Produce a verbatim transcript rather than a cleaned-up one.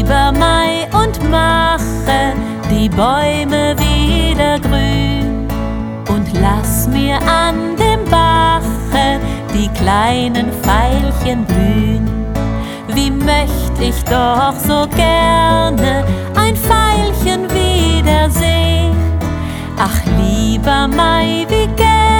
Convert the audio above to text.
lieber Mai, und mache die Bäume wieder grün. Und lass mir an dem Bache die kleinen Veilchen blühen. Wie möcht ich doch so gerne ein Veilchen wiedersehen. Ach, lieber Mai,